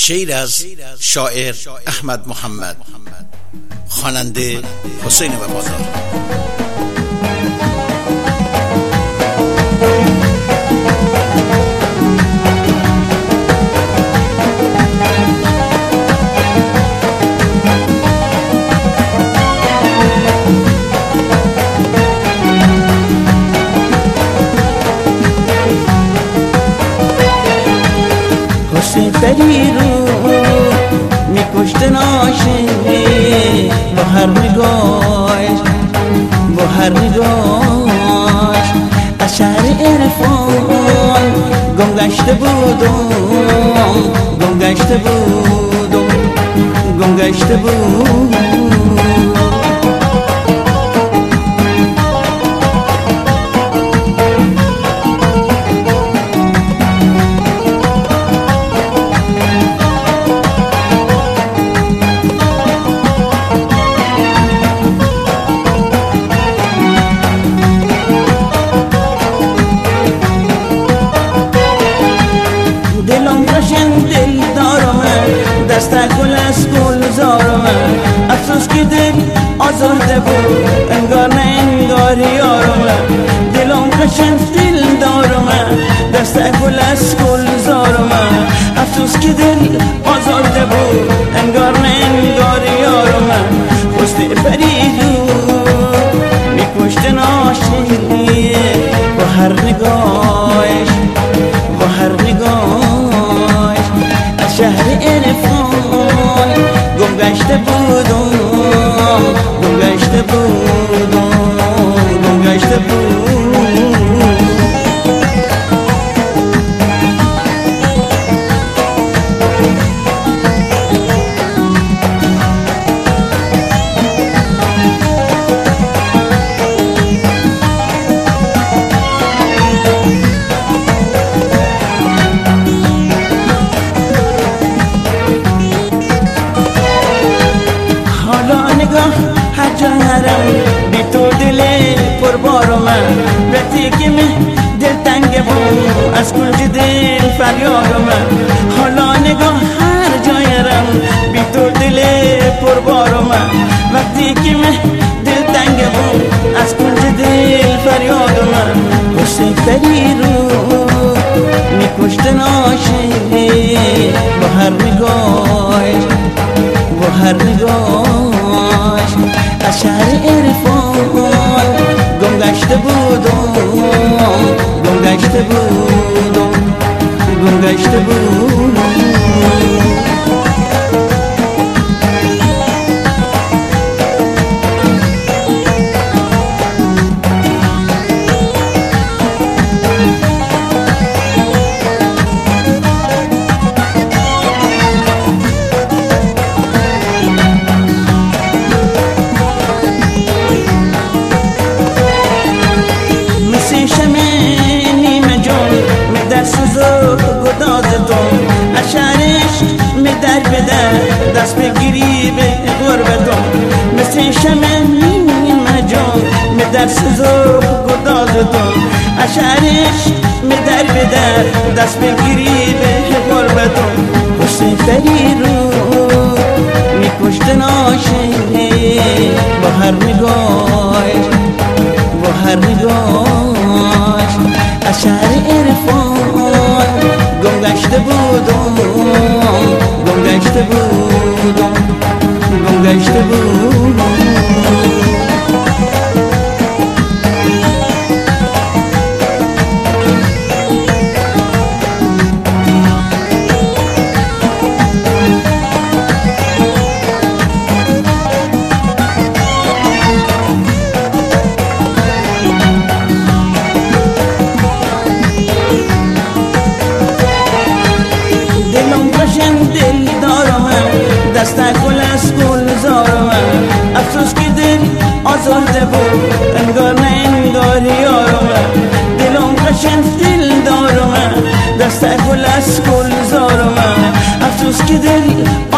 شعر از شاعر احمد محمد، خواننده حسین وفادار. دری رو میکشت ناشه با هر نگاهش، با هر نگاهش از شهر عرفان گم گشته بودم، گم گشته بودم، گم گشته بودم. دسته گل از گلزار من، افسوس که دل آزرده بود انگار نه انگار یار من. دلم قشنگ دل دار من، دسته گل از گلزار من، افسوس که دل آزرده بود انگار نه انگار یار من. حسن فریدو میکشت ناشنی با هر نگاهش، با هر نگاهش از شهر عرفان گم گشته بودم، گم گشته بودم، گم گشته بودم. هر جا هرم بی تو دل پربار من، وقتی که من دل تنگ بود از کنج دل فریاد من. حالا نگاه هر جا هرم بی تو دل پربار من، وقتی که من دل تنگ بود از کنج دل فریاد من. حسن فریدو میکشت ناشه با هر نگاهش، با هر نگاهش از شهر عرفان گم گشته بودم، گم گشته بودم، گم گشته بودم. در بده دست بگیری به غربتم، مثل شمع نیمه جان می در سزا گدازتم. اشعرش می در بده دست بگیری به غربتم. حسن فریدو میکشت ناشه با هر نگاهش، با هر نگاهش از شهر عرفان گم گشته بودم، گم گشته بودم، گم گشته بودم. دسته گل از گلزار من، افسوس که دل آزرده بود انگار نه انگار یار من. دلم قشنگ دل دار من، دسته گل از گلزار من، افسوس که دل